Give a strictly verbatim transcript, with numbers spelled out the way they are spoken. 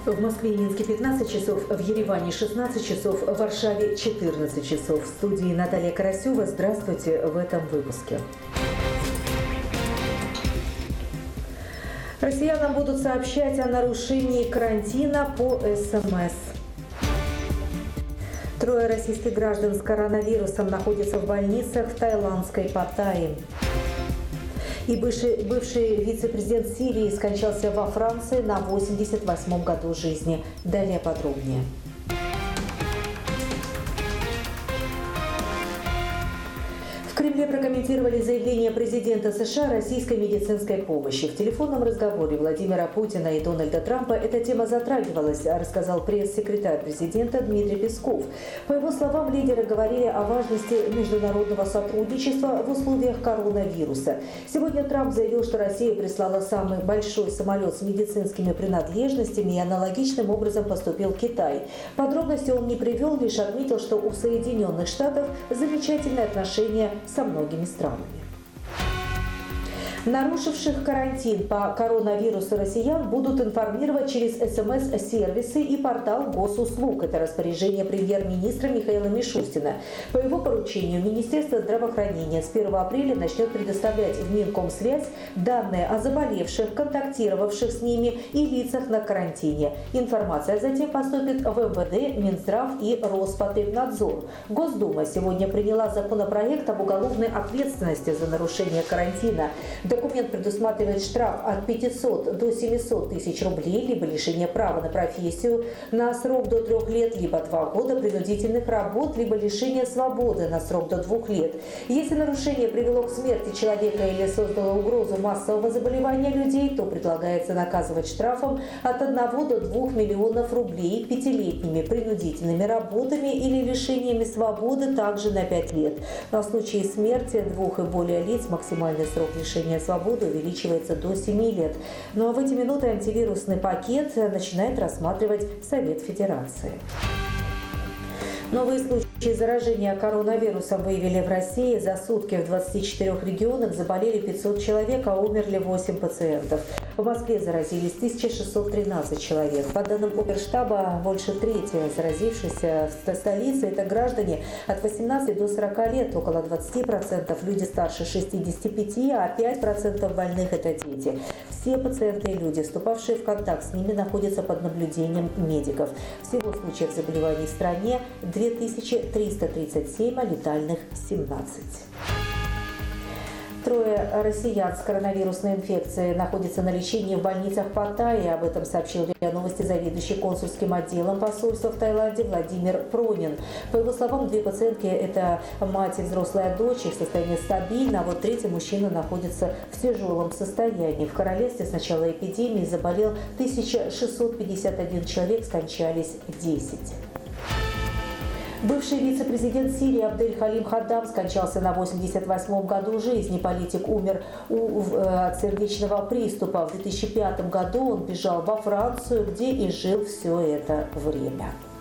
В Москве и Минске пятнадцать часов, в Ереване шестнадцать часов, в Варшаве четырнадцать часов. В студии Наталья Карасева. Здравствуйте в этом выпуске. Россиянам будут сообщать о нарушении карантина по СМС. Трое российских граждан с коронавирусом находятся в больницах в таиландской Паттайе. И бывший, бывший вице-президент Сирии скончался во Франции на восемьдесят восьмом году жизни. Далее подробнее. В Кремле прокомментировали заявление президента США о российской медицинской помощи. В телефонном разговоре Владимира Путина и Дональда Трампа эта тема затрагивалась, рассказал пресс-секретарь президента Дмитрий Песков. По его словам, лидеры говорили о важности международного сотрудничества в условиях коронавируса. Сегодня Трамп заявил, что Россия прислала самый большой самолет с медицинскими принадлежностями, и аналогичным образом поступил Китай. Подробности он не привел, лишь отметил, что у Соединенных Штатов замечательные отношения со многими странами. Нарушивших карантин по коронавирусу россиян будут информировать через СМС-сервисы и портал госуслуг. Это распоряжение премьер-министра Михаила Мишустина. По его поручению Министерство здравоохранения с первого апреля начнет предоставлять в Минкомсвязь данные о заболевших, контактировавших с ними и лицах на карантине. Информация затем поступит в МВД, Минздрав и Роспотребнадзор. Госдума сегодня приняла законопроект об уголовной ответственности за нарушение карантина. Документ предусматривает штраф от пятисот до семисот тысяч рублей, либо лишение права на профессию на срок до трех лет, либо два года принудительных работ, либо лишение свободы на срок до двух лет. Если нарушение привело к смерти человека или создало угрозу массового заболевания людей, то предлагается наказывать штрафом от одного до двух миллионов рублей, пятилетними принудительными работами или лишениями свободы также на пять лет. Но в случае смерти двух и более лиц максимальный срок лишения свободы увеличивается до семи лет. Ну а в эти минуты антивирусный пакет начинает рассматривать Совет Федерации. Новые случаи заражения коронавирусом выявили в России. За сутки в двадцати четырёх регионах заболели пятьсот человек, а умерли восемь пациентов. В Москве заразились тысяча шестьсот тринадцать человек. По данным Оперштаба, больше трети заразившихся в столице – это граждане от восемнадцати до сорока лет, около двадцати процентов люди старше шестидесяти пяти, а пять процентов больных – это дети. Все пациенты и люди, вступавшие в контакт с ними, находятся под наблюдением медиков. Всего случаев заболеваний в стране – две тысячи триста тридцать семь, а летальных – семнадцать. Трое россиян с коронавирусной инфекцией находятся на лечении в больницах Паттайи. Об этом сообщил РИА Новости заведующий консульским отделом посольства в Таиланде Владимир Пронин. По его словам, две пациентки – это мать и взрослая дочь, их состояние стабильно, а вот третий мужчина находится в тяжелом состоянии. В королевстве с начала эпидемии заболел тысяча шестьсот пятьдесят один человек, скончались десять. Бывший вице-президент Сирии Абдель Халим Хаддам скончался на восемьдесят восьмом году жизни. Политик умер от сердечного приступа. В две тысячи пятом году он бежал во Францию, где и жил все это время.